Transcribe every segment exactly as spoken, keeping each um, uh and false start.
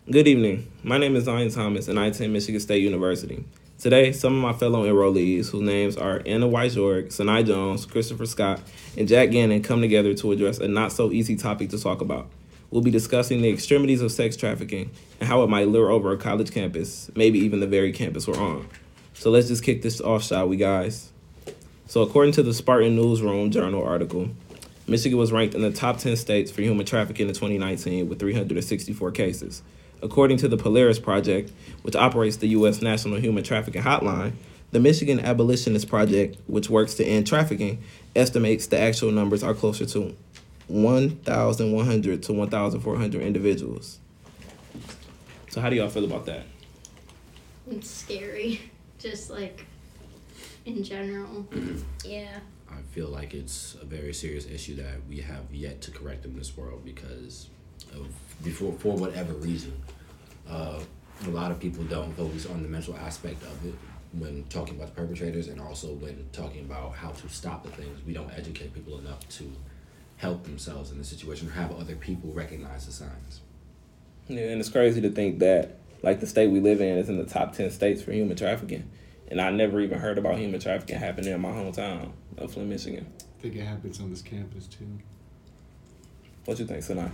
Good evening. My name is Zion Thomas, and I attend Michigan State University. Today, some of my fellow enrollees, whose names are Anna White-Jorg, Sanai Jones, Christopher Scott, and Jack Gannon, come together to address a not-so-easy topic to talk about. We'll be discussing the extremities of sex trafficking and how it might lure over a college campus, maybe even the very campus we're on. So let's just kick this off, shall we, guys? So according to the Spartan Newsroom Journal article, Michigan was ranked in the top ten states for human trafficking in twenty nineteen with three hundred sixty-four cases. According to the Polaris Project, which operates the U S National Human Trafficking Hotline, the Michigan Abolitionist Project, which works to end trafficking, estimates the actual numbers are closer to one thousand one hundred to one thousand four hundred individuals. So how do y'all feel about that? It's scary, just like in general. Yeah. I feel like it's a very serious issue that we have yet to correct in this world because of before for whatever reason. Uh, a lot of people don't focus on the mental aspect of it when talking about the perpetrators, and also when talking about how to stop the things. We don't educate people enough to help themselves in the situation or have other people recognize the signs. Yeah, and it's crazy to think that, like, the state we live in is in the top ten states for human trafficking. And I never even heard about human trafficking happening in my hometown of Flint, Michigan. I think it happens on this campus, too. What you think, Sanai?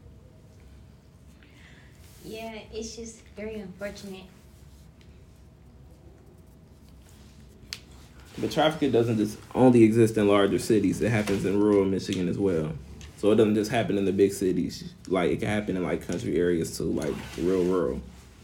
Yeah, it's just very unfortunate. But trafficking doesn't just only exist in larger cities. It happens in rural Michigan as well. So it doesn't just happen in the big cities. Like, it can happen in, like, country areas too, like real rural.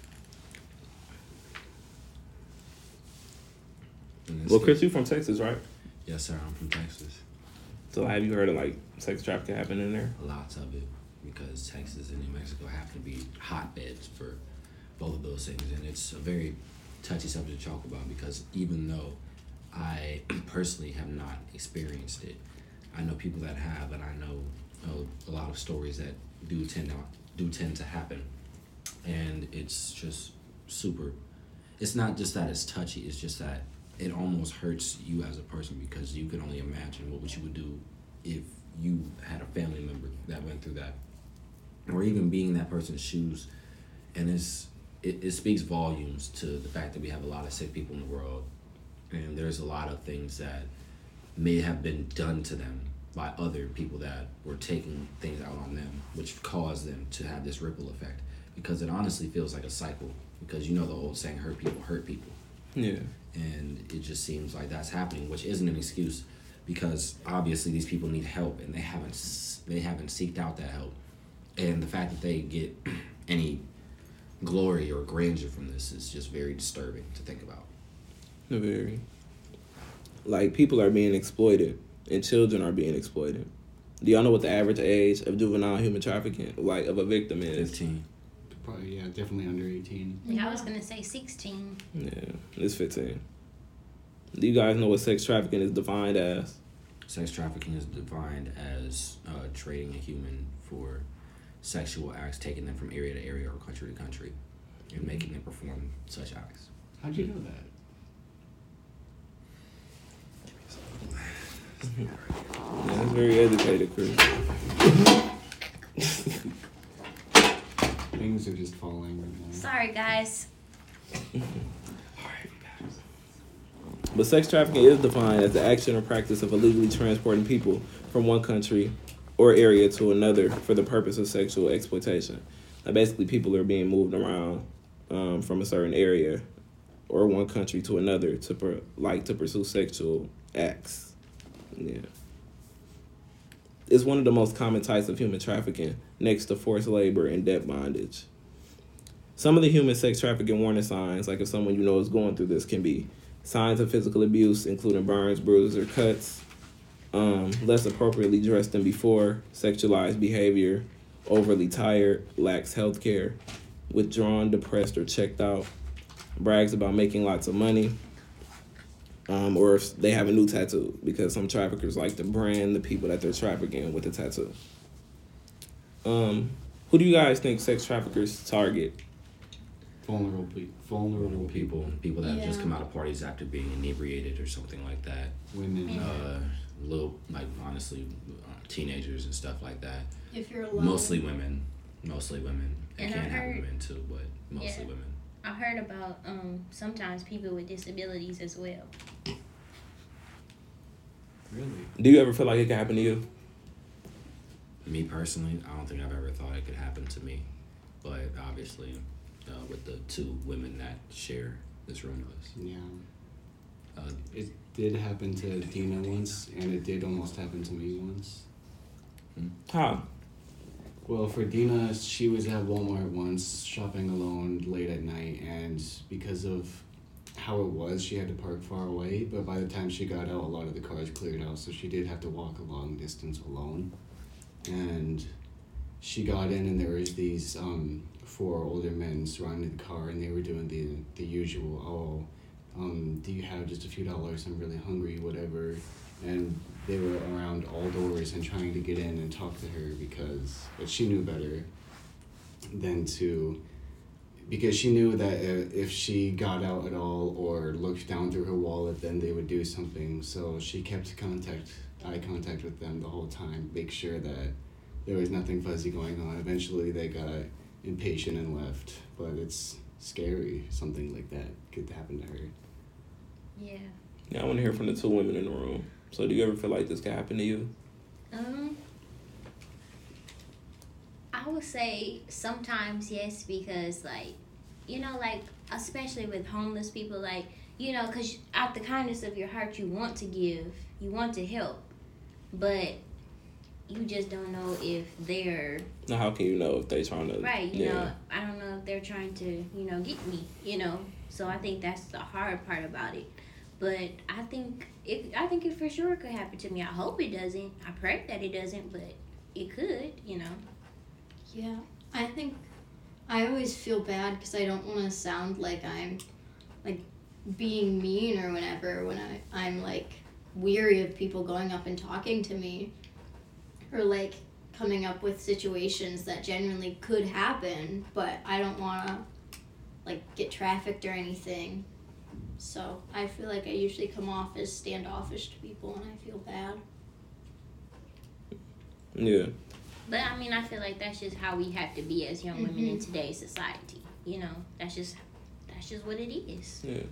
Well, Chris, you from Texas, right? Yes, sir. I'm from Texas. So have you heard of, like, sex trafficking happening there? Lots of it, because Texas and New Mexico happen to be hotbeds for both of those things. And it's a very touchy subject to talk about because even though I personally have not experienced it, I know people that have, and I know uh, a lot of stories that do tend to, do tend to happen. And it's just super. It's not just that it's touchy, it's just that it almost hurts you as a person because you can only imagine what you would do if you had a family member that went through that, or even being in that person's shoes. And it's, it, it speaks volumes to the fact that we have a lot of sick people in the world, and there's a lot of things that may have been done to them by other people that were taking things out on them, which caused them to have this ripple effect, because it honestly feels like a cycle, because you know the old saying, hurt people hurt people. Yeah. And it just seems like that's happening, which isn't an excuse, because obviously these people need help and they haven't they haven't seeked out that help. And the fact that they get any glory or grandeur from this is just very disturbing to think about. Very. Like, people are being exploited and children are being exploited. Do y'all know what the average age of juvenile human trafficking, like, of a victim is? fifteen. Probably, yeah, definitely under eighteen. Yeah, I was gonna say sixteen. Yeah, it's fifteen. Do you guys know what sex trafficking is defined as? Sex trafficking is defined as uh, trading a human for sexual acts, taking them from area to area or country to country, and making them perform such acts. How'd you know that? Yeah, that's very educated, Chris. Things are just falling right now. Sorry, guys. But sex trafficking is defined as the action or practice of illegally transporting people from one country or area to another for the purpose of sexual exploitation. Now, basically, people are being moved around um, from a certain area or one country to another to per, like to pursue sexual acts. Yeah. It's one of the most common types of human trafficking, next to forced labor and debt bondage. Some of the human sex trafficking warning signs, like if someone you know is going through this, can be signs of physical abuse, including burns, bruises, or cuts, um, less appropriately dressed than before, sexualized behavior, overly tired, lacks health care, withdrawn, depressed, or checked out, brags about making lots of money, um, or if they have a new tattoo, because some traffickers like to brand the people that they're trafficking with a tattoo. Um, who do you guys think sex traffickers target? Vulnerable, pe- vulnerable People, people that Yeah. just come out of parties after being inebriated or something like that. women. Yeah. Uh, little, like honestly, uh, teenagers and stuff like that. If you're alone. Mostly women. Mostly women. It And I can happen heard- men too, but mostly Yeah. women. I heard about um sometimes people with disabilities as well. Really? Do you ever feel like it could happen to you? Me personally, I don't think I've ever thought it could happen to me, but obviously, uh, with the two women that share this room with us, Yeah. uh, It did happen to Dina once, and it did almost happen to me once. How? Well, for Dina, she was at Walmart once shopping alone late at night, and because of how it was, she had to park far away. But by the time she got out, a lot of the cars cleared out, so she did have to walk a long distance alone. And she got in, and there was these um, four older men surrounding the car, and they were doing the the usual, oh, um, do you have just a few dollars? I'm really hungry, whatever. And they were around all doors and trying to get in and talk to her because but she knew better than to because she knew that uh, if she got out at all or looked down through her wallet, then they would do something. So she kept contact eye contact with them the whole time, make sure that there was nothing fuzzy going on. Eventually they got impatient and left, but it's scary something like that could happen to her. Yeah. Yeah, I want to hear from the two women in the room. So do you ever feel like this could happen to you? Um, I would say sometimes yes, because like, you know, like especially with homeless people, like, you know, because out the kindness of your heart, you want to give, you want to help, but you just don't know if they're Now, how can you know if they trying to? right. You yeah. know, I don't know if they're trying to, you know, get me. You know, so I think that's the hard part about it. But I think it, I think it for sure could happen to me. I hope it doesn't. I pray that it doesn't, but it could, you know. Yeah, I think I always feel bad because I don't want to sound like I'm like being mean or whatever when I, I'm like weary of people going up and talking to me or like coming up with situations that genuinely could happen, but I don't want to like get trafficked or anything. So I feel like I usually come off as standoffish to people and I feel bad. Yeah. But I mean, I feel like that's just how we have to be as young women in Mhm. today's society. You know, that's just that's just what it is. Yeah.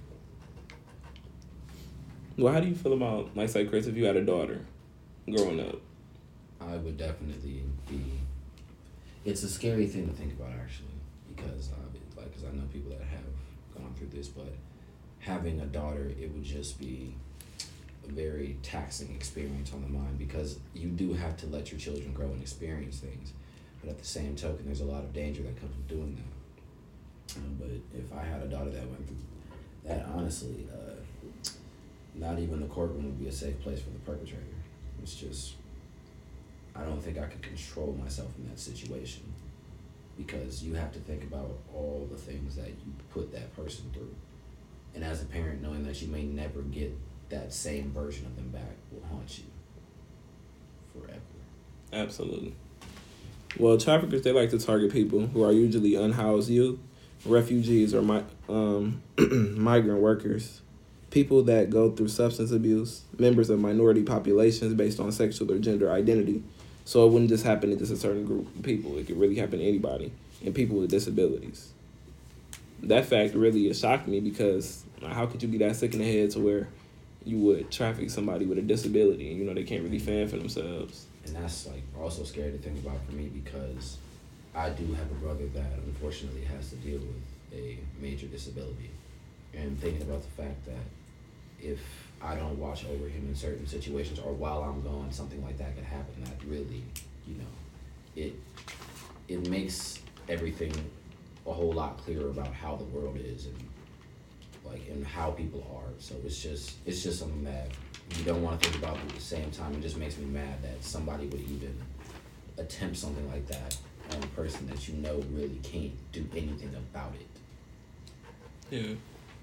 Well, how do you feel about, like, say, Chris, if you had a daughter growing up? I would definitely be. It's a scary thing to think about, actually, because uh, like, cause I know people that have gone through this, but having a daughter, it would just be a very taxing experience on the mind because you do have to let your children grow and experience things, but at the same token, there's a lot of danger that comes with doing that. Um, but if I had a daughter that went through that, honestly, uh, not even the courtroom would be a safe place for the perpetrator. It's just, I don't think I could control myself in that situation because you have to think about all the things that you put that person through. And as a parent, knowing that you may never get that same version of them back will haunt you forever. Absolutely. Well, traffickers, they like to target people who are usually unhoused youth, refugees, or mi- um, migrant workers, people that go through substance abuse, members of minority populations based on sexual or gender identity. So it wouldn't just happen to just a certain group of people. It could really happen to anybody, and people with disabilities. That fact really shocked me because how could you be that sick in the head to where you would traffic somebody with a disability and you know they can't really fend for themselves? And that's like also scary to think about for me because I do have a brother that unfortunately has to deal with a major disability. And thinking about the fact that if I don't watch over him in certain situations or while I'm gone, something like that could happen, that really, you know, it it makes everything a whole lot clearer about how the world is and like and how people are. So it's just it's just something that you don't want to think about, but at the same time it just makes me mad that somebody would even attempt something like that on a person that you know really can't do anything about it. Yeah.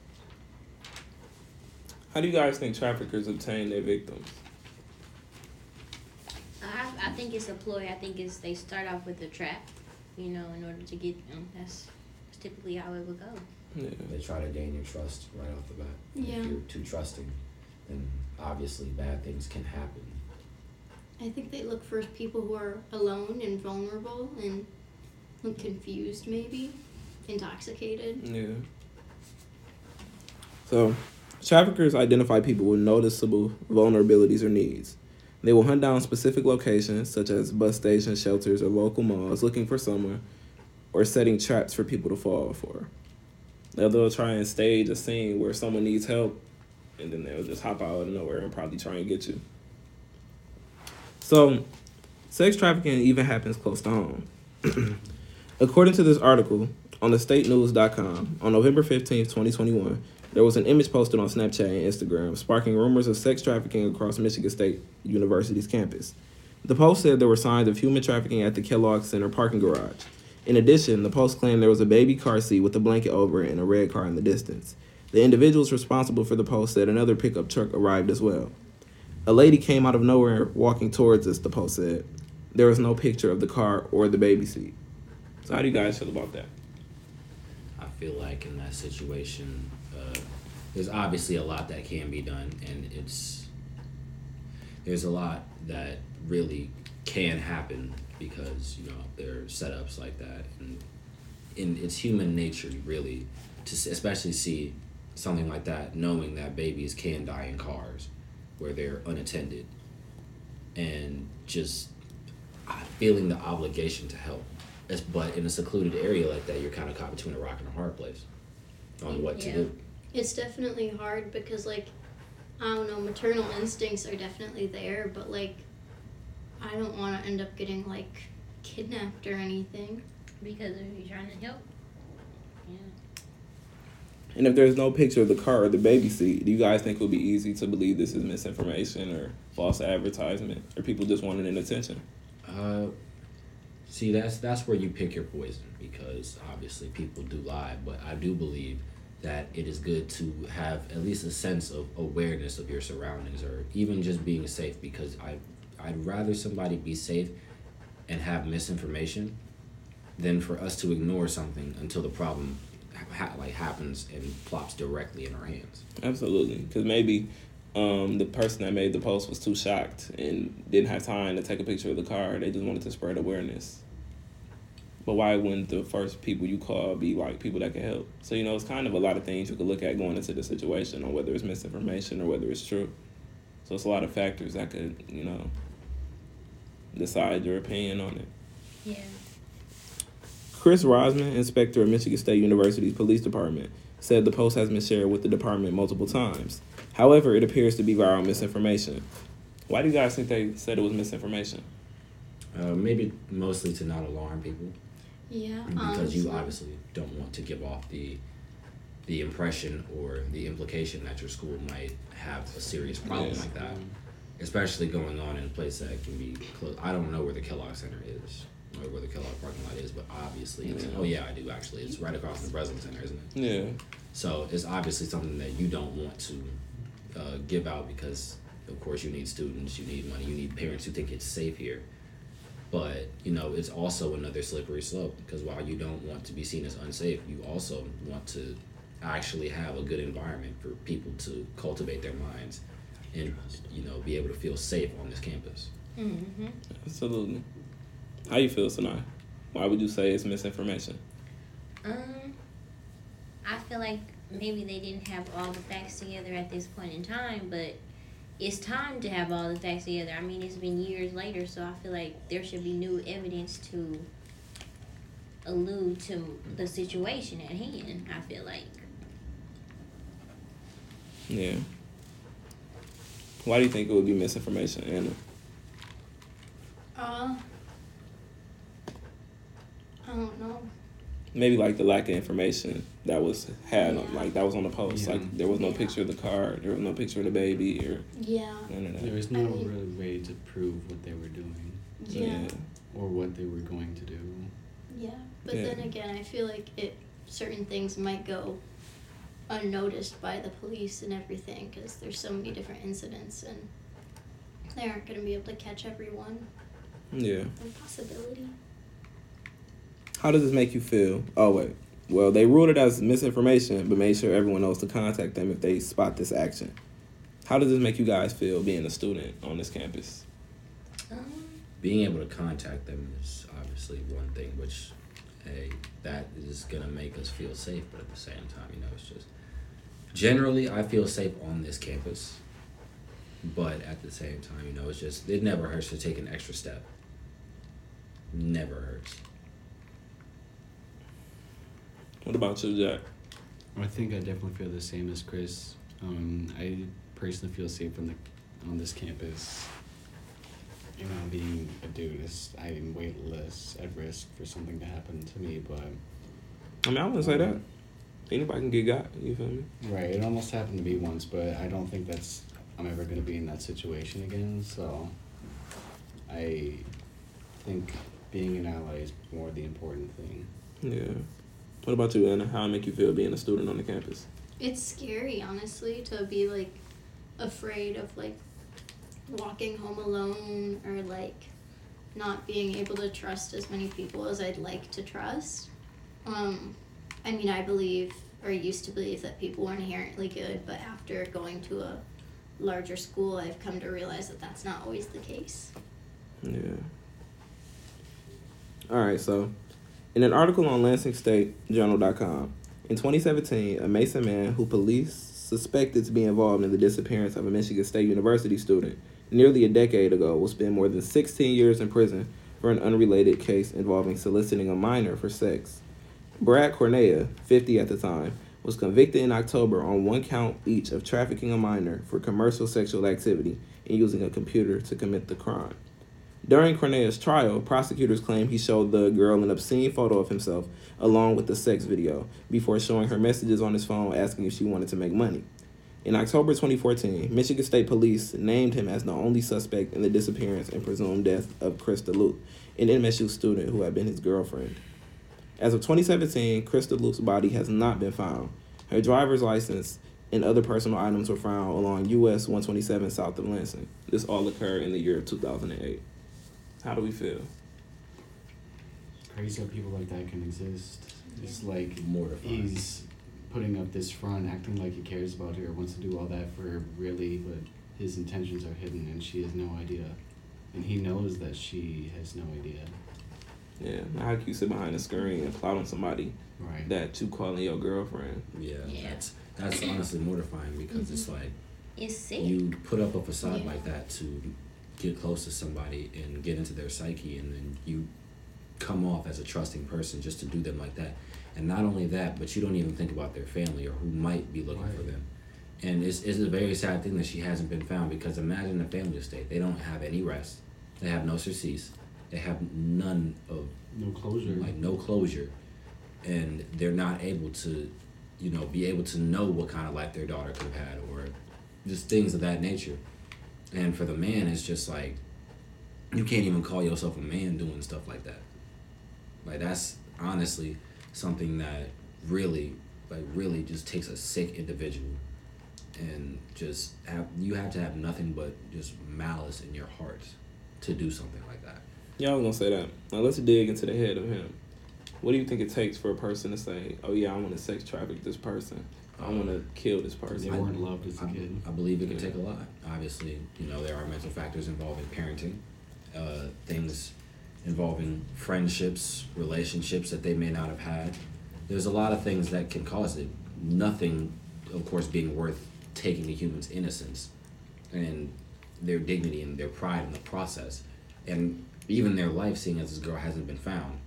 How do you guys think traffickers obtain their victims? I I think it's a ploy. I think it's they start off with a trap, you know, in order to get them. That's, that's typically how it would go. Yeah. They try to gain your trust right off the bat. And Yeah. If you're too trusting, then obviously bad things can happen. I think they look for people who are alone and vulnerable and like, confused, maybe intoxicated. Yeah. So, traffickers identify people with noticeable vulnerabilities or needs. They will hunt down specific locations, such as bus stations, shelters, or local malls, looking for someone or setting traps for people to fall for. They'll, they'll try and stage a scene where someone needs help, and then they'll just hop out of nowhere and probably try and get you. So, sex trafficking even happens close to home. According to this article on the state news dot com, on November fifteenth, twenty twenty-one, there was an image posted on Snapchat and Instagram sparking rumors of sex trafficking across Michigan State University's campus. The post said there were signs of human trafficking at the Kellogg Center parking garage. In addition, the post claimed there was a baby car seat with a blanket over it and a red car in the distance. The individuals responsible for the post said another pickup truck arrived as well. A lady came out of nowhere walking towards us, the post said. There was no picture of the car or the baby seat. So how do you guys feel about that? I feel like in that situation, uh, there's obviously a lot that can be done, and it's there's a lot that really can happen because, you know, there are setups like that, and in it's human nature really to s- especially see something like that, knowing that babies can die in cars where they're unattended, and just uh, feeling the obligation to help. It's, but in a secluded area like that, you're kind of caught between a rock and a hard place on what to Yeah. do. It's definitely hard because, like, I don't know, maternal instincts are definitely there, but, like, I don't want to end up getting, like, kidnapped or anything. Because if you're trying to help. Yeah. And if there's no picture of the car or the baby seat, do you guys think it would be easy to believe this is misinformation or false advertisement, or people just wanted an attention? Uh, see, that's that's where you pick your poison, because obviously people do lie, but I do believe that it is good to have at least a sense of awareness of your surroundings, or even just being safe, because I I'd rather somebody be safe and have misinformation than for us to ignore something until the problem ha- like happens and plops directly in our hands. Absolutely, because maybe um, the person that made the post was too shocked and didn't have time to take a picture of the car. They just wanted to spread awareness. But why wouldn't the first people you call be like people that can help? So, you know, it's kind of a lot of things you could look at going into the situation on whether it's misinformation or whether it's true. So it's a lot of factors that could, you know, decide your opinion on it. Yeah. Chris Rosman, inspector of Michigan State University's police department, said the post has been shared with the department multiple times. However, it appears to be viral misinformation. Why do you guys think they said it was misinformation? Uh, maybe mostly to not alarm people. Yeah, Because you honestly. obviously don't want to give off the the impression or the implication that your school might have a serious problem Yes. like that, especially going on in a place that can be close. I don't know where the Kellogg Center is or where the Kellogg parking lot is, but obviously it's, Yeah. oh yeah, I do actually. It's right across from the Breslin Center, isn't it? Yeah. So it's obviously something that you don't want to uh, give out, because of course you need students, you need money, you need parents who think it's safe here. But, you know, it's also another slippery slope, because while you don't want to be seen as unsafe, you also want to actually have a good environment for people to cultivate their minds and, you know, be able to feel safe on this campus. Mm-hmm. Absolutely. How you feel, Sanai? Why would you say it's misinformation? Um, I feel like maybe they didn't have all the facts together at this point in time, but it's time to have all the facts together. I mean, it's been years later, so I feel like there should be new evidence to allude to the situation at hand, I feel like. Yeah. Why do you think it would be misinformation, Anna? Uh, I don't know. Maybe like the lack of information that was had, on, Yeah. like that was on the post. Yeah. Like there was no Yeah. picture of the car, there was no picture of the baby, or Yeah, none of that. There was no I mean- real way to prove what they were doing So, yeah, or what they were going to do. yeah. But Yeah. then again, I feel like it certain things might go unnoticed by the police and everything because there's so many different incidents and they aren't going to be able to catch everyone. Yeah. A possibility. How does this make you feel? Oh wait. Well, they ruled it as misinformation, but made sure everyone knows to contact them if they spot this action. How does this make you guys feel being a student on this campus? Um, Being able to contact them is obviously one thing, which hey, that is gonna make us feel safe, but at the same time, you know, it's just generally I feel safe on this campus, but at the same time, you know, it's just it never hurts to take an extra step. Never hurts. What about you, Jack? I think I definitely feel the same as Chris. Um, I personally feel safe on the on this campus. You know, being a dude is I'm way less at risk for something to happen to me, but I mean, I wouldn't say that. Anybody can get got, you feel me? right, it almost happened to me once, but I don't think that's I'm ever gonna be in that situation again. So I think being an ally is more the important thing. Yeah. What about you, Anna? How it make you feel being a student on the campus? It's scary, honestly, to be like afraid of like walking home alone or like not being able to trust as many people as I'd like to trust. Um, I mean, I believe or used to believe that people were inherently good, but after going to a larger school, I've come to realize that that's not always the case. Yeah. All right, so in an article on Lansing State Journal dot com, in twenty seventeen, a Mason man who police suspected to be involved in the disappearance of a Michigan State University student nearly a decade ago will spend more than sixteen years in prison for an unrelated case involving soliciting a minor for sex. Brad Cornea, fifty at the time, was convicted in October on one count each of trafficking a minor for commercial sexual activity and using a computer to commit the crime. During Cornea's trial, prosecutors claim he showed the girl an obscene photo of himself along with the sex video before showing her messages on his phone asking if she wanted to make money. In October twenty fourteen, Michigan State Police named him as the only suspect in the disappearance and presumed death of Krista Luke, an M S U student who had been his girlfriend. As of twenty seventeen, Krista Luke's body has not been found. Her driver's license and other personal items were found along U S one twenty-seven south of Lansing. This all occurred in the year of two thousand eight. How do we feel? It's crazy how people like that can exist. It's like Mortifying. he's putting up this front, acting like he cares about her, wants to do all that for her, really, but his intentions are hidden and she has no idea. And he knows that she has no idea. Yeah, how can you sit behind a screen and plot on somebody Right. that you calling your girlfriend? Yeah, Yeah. that's that's honestly mortifying because it's like It's sick. you put up a facade Yeah. like that to get close to somebody and get into their psyche, and then you come off as a trusting person just to do them like that. And not only that, but you don't even think about their family or who might be looking for Right. them. And it's, it's a very sad thing that she hasn't been found, because imagine a family estate. They don't have any rest. They have no surcease. They have none of, No closure. like, no closure. And they're not able to, you know, be able to know what kind of life their daughter could have had, or just things of that nature. And for the man, it's just like, you can't even call yourself a man doing stuff like that. Like, that's honestly something that really, like, really just takes a sick individual, and just have, you have to have nothing but just malice in your heart to do something like that. Yeah, I was gonna say that. Now let's dig into the head of him. What do you think it takes for a person to say, "Oh yeah, I want to sex traffic this person. I want to kill this They person"? weren't loved as a I, kid. I believe it can take a lot. Obviously, you know, there are mental factors involving parenting, uh, things involving friendships, relationships that they may not have had. There's a lot of things that can cause it. Nothing, of course, being worth taking a human's innocence and their dignity and their pride in the process, and even their life, seeing as this girl hasn't been found.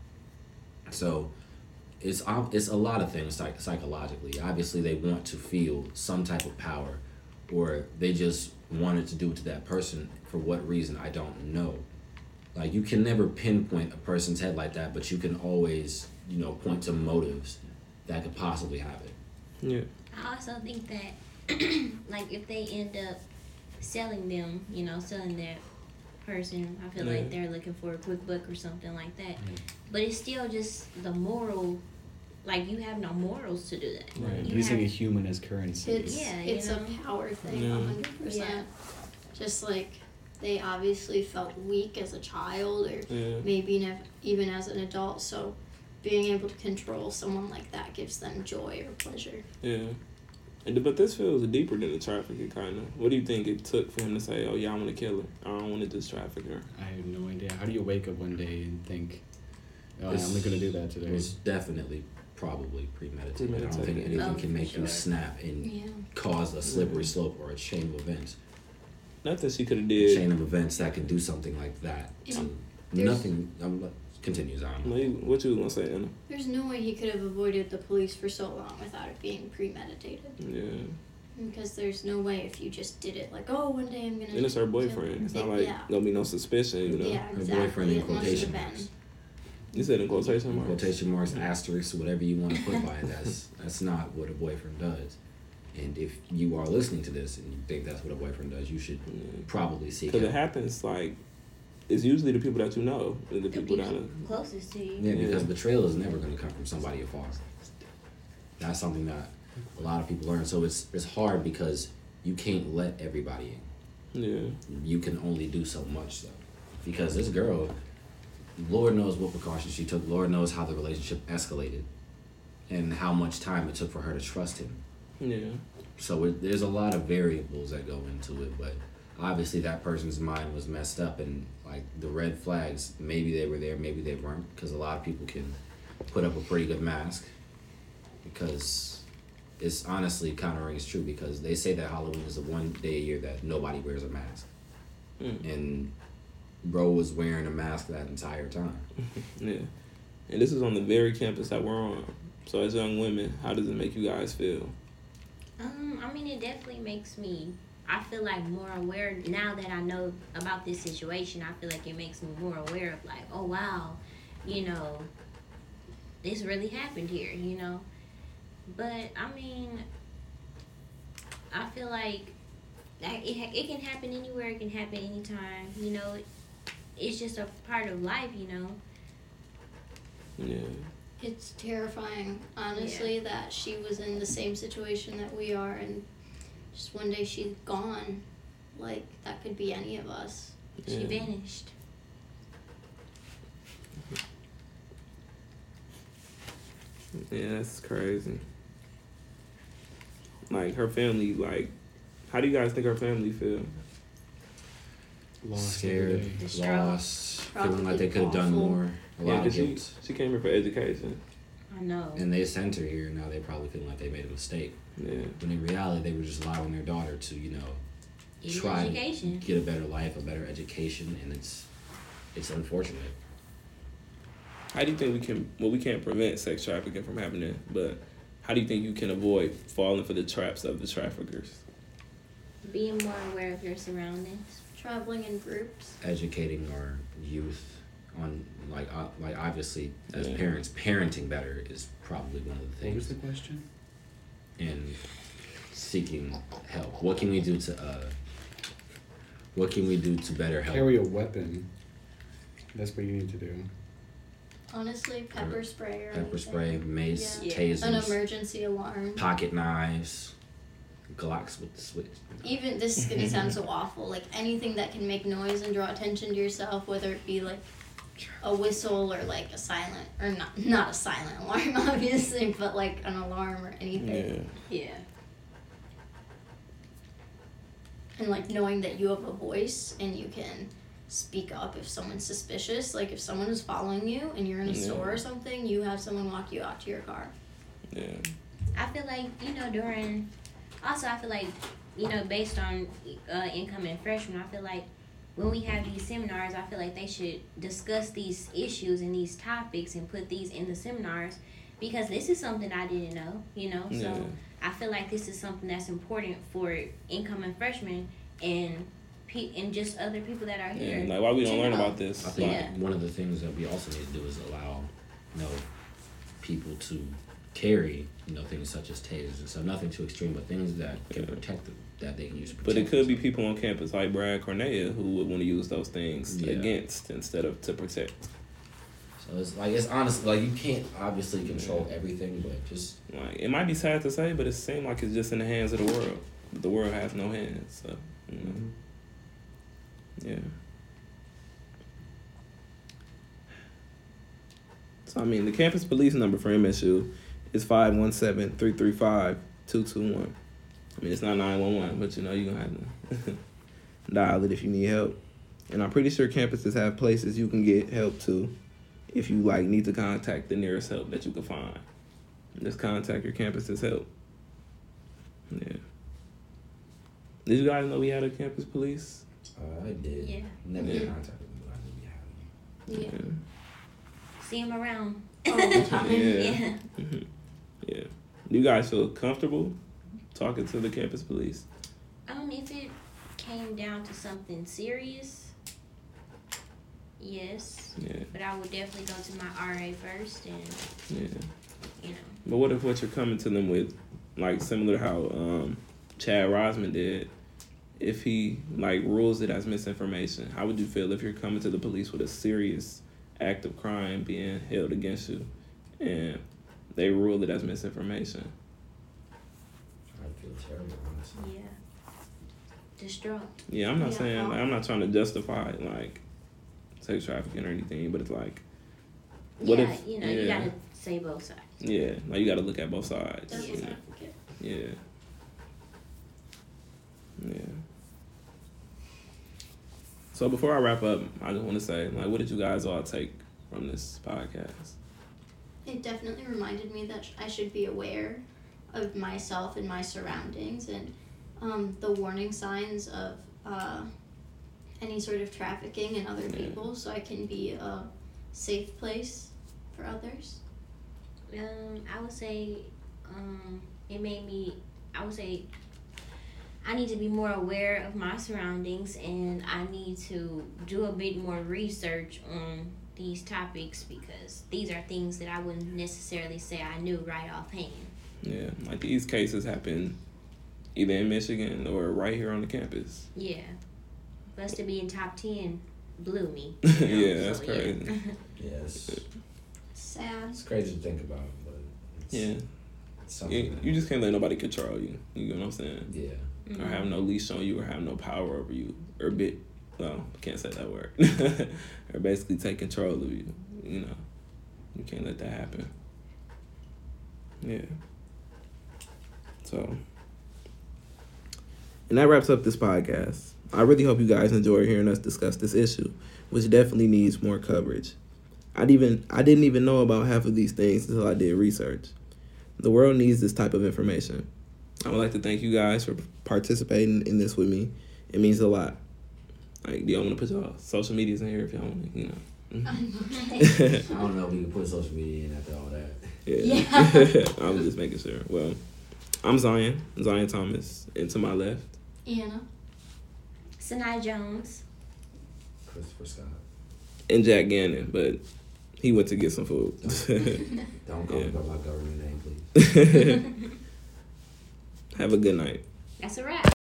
So it's it's a lot of things psych- psychologically. Obviously, they want to feel some type of power, or they just wanted to do it to that person for what reason, I don't know. Like, you can never pinpoint a person's head like that, but you can always, you know, point to motives that could possibly have it. Yeah. I also think that, like, if they end up selling them, you know, selling that person, I feel Yeah. like they're looking for a quick buck or something like that. Right. But it's still just the moral, like, you have no morals to do that. Right. You Using have- a human as currency. It's Yeah, you it's know? a power thing, Yeah. a hundred percent. Just like they obviously felt weak as a child, or Yeah. maybe nev- even as an adult. So being able to control someone like that gives them joy or pleasure. Yeah. And, but this feels deeper than the trafficking, kind of. What do you think it took for him to say, "Oh yeah, I want to kill her. I don't want to just traffic her"? I have no idea. How do you wake up one day and think, Oh, I'm It's- only gonna do that It today. was definitely probably premeditated. I don't think Premeditated. anything Oh, can for make you sure. snap and Yeah. cause a slippery slope or a chain of events. Nothing she could have A did. chain of events that can do something like that. Yeah. To There's- nothing. Um, continues on. No, you- What you was gonna say, Anna? There's no way he could have avoided the police for so long without it being premeditated. Yeah. Because there's no way if you just did it like, oh, one day I'm gonna. And it's her kill- boyfriend. It's not like yeah. gonna be no suspicion, you know. Yeah, Her exactly. boyfriend in It must have quotation been. marks. You said in quotation marks. Quotation marks, asterisk, whatever you want to put by it. That's that's not what a boyfriend does. And if you are listening to this and you think that's what a boyfriend does, you should Yeah. probably seek Because it help. happens like it's usually the people that you know, the The people that people are, closest to you. Yeah, because Yeah. betrayal is never going to come from somebody afar. That's something that a lot of people learn. So it's it's hard because you can't let everybody in. yeah, You can only do so much though, because this girl, Lord knows what precautions she took. Lord knows how the relationship escalated, and how much time it took for her to trust him. yeah, So it, there's a lot of variables that go into it, but obviously that person's mind was messed up, and like the red flags, maybe they were there, maybe they weren't, because a lot of people can put up a pretty good mask, because it's honestly kind of rings true, because they say that Halloween is the one day a year that nobody wears a mask, Mm. and bro was wearing a mask that entire time. yeah. And this is on the very campus that we're on. So as young women, how does it make you guys feel? Um, I mean, it definitely makes me. I feel like more aware now that I know about this situation. I feel like it makes me more aware of like, oh wow, you know, this really happened here, you know. But I mean, I feel like that it ha- it can happen anywhere. It can happen anytime. You know, it's just a part of life. You know. Yeah, It's terrifying, honestly, that she was in the same situation that we are, and just one day she's gone. Like, that could be any of us. She Yeah. vanished. yeah, that's crazy. Like her family, like, how do you guys think her family feel? Lost Scared, every day. Distraught. lost, feeling like they Probably could have done awful. more. A Yeah, lot of because she guilt. she came here for education. I know. And they sent her here, and now they probably feel like they made a mistake. Yeah, When in reality, they were just allowing their daughter to, you know, Get an try education. to get a better life, a better education, and it's it's unfortunate. how do you think we can? Well, we can't prevent sex trafficking from happening, but how do you think you can avoid falling for the traps of the traffickers? Being more aware of your surroundings. Traveling in groups. Educating our youth on like uh, like obviously as Yeah. parents, parenting better is probably one of the What was things, the question? and seeking help. What can we do to uh? What can we do to better help? Carry a weapon. That's what you need to do. Honestly, pepper spray or Pepper anything. spray, mace, Yeah. tasers, An emergency alarm. pocket knives, Glocks with the switch. Even, this is gonna sound so awful, like anything that can make noise and draw attention to yourself, whether it be like a whistle or like a silent, or not, not a silent alarm, obviously, but like an alarm or anything. Yeah, Yeah. And like knowing that you have a voice and you can speak up if someone's suspicious. Like if someone is following you and you're in a Yeah. store or something, you have someone walk you out to your car. yeah, I feel like, you know, during, also I feel like, you know, based on uh, incoming freshmen, I feel like when we have these seminars, I feel like they should discuss these issues and these topics and put these in the seminars, because this is something I didn't know, you know, yeah. so I feel like this is something that's important for incoming freshmen and pe- and just other people that are here. Yeah, like why we don't to learn know. about this? I think Yeah. one of the things that we also need to do is allow, you know, people to carry, you know, things such as tasers and stuff. Nothing too extreme, but things that can Yeah. protect them, that they can use to protect But it could be themselves. people on campus like Brad Cornea who would want to use those things Yeah. against instead of to protect. So it's like, it's honestly, like, you can't obviously control everything, but just, Like it might be sad to say, but it seems like it's just in the hands of the world. But the world has no hands, so you know. Yeah. So I mean, the campus police number for M S U is five one seven, three three five, two two one. I mean, it's not nine one one, but you know you're gonna have to dial it if you need help. And I'm pretty sure campuses have places you can get help too if you like need to contact the nearest help that you can find. Just contact your campus's help. Yeah. Did you guys know we had a campus police? Uh, I did. Yeah. Never Yeah. contacted them, but I knew we had them. Yeah. See him around. All the time. Yeah. Yeah. Yeah. Do you guys feel comfortable talking to the campus police? Um, if it came down to something serious, yes. Yeah. But I would definitely go to my R A first, and Yeah. you know. But what if what you're coming to them with, like similar to how um, Chad Rosman did, if he like rules it as misinformation, how would you feel if you're coming to the police with a serious act of crime being held against you, and they rule it as misinformation? I feel terrible, honestly. Yeah. Distraught. Yeah, I'm not Yeah. saying like, I'm not trying to justify like sex trafficking or anything, but it's like, what yeah, if you know, yeah, you gotta say both sides. yeah, like you got to look at both sides. Devil's You know? advocate. Yeah. Yeah. So before I wrap up, I just want to say, like, what did you guys all take from this podcast? It definitely reminded me that I should be aware of myself and my surroundings and um, the warning signs of uh, any sort of trafficking in other Yeah. people, so I can be a safe place for others. Um, I would say, um, it made me. I would say, I need to be more aware of my surroundings, and I need to do a bit more research on these topics, because these are things that I wouldn't necessarily say I knew right offhand. Yeah, like these cases happen either in Michigan or right here on the campus. Yeah, for us to be in top ten blew me. you know, Yeah, that's so, crazy. Yeah. Yeah, it's, Sad. it's crazy to think about, but it's, Yeah. it's something. You, that- you just can't let nobody control you. You know what I'm saying? Yeah. Or have no leash on you, or have no power over you, or bit. Well, can't say that word. Or basically take control of you. You know, you can't let that happen. Yeah. So, and that wraps up this podcast. I really hope you guys enjoy hearing us discuss this issue, which definitely needs more coverage. I'd even I didn't even know about half of these things until I did research. The world needs this type of information. I would like to thank you guys for participating in this with me. It means a lot. Like, do y'all want to put y'all social medias in here if y'all want to, you know? Okay. I don't know if we can put social media in after all that. Yeah. I was just making sure. Well, I'm Zion, Zion Thomas, and to my left. Anna. Sanai Jones. Christopher Scott. And Jack Gannon, but he went to get some food. Don't call Yeah. me by my government name, please. Have a good night. That's a wrap.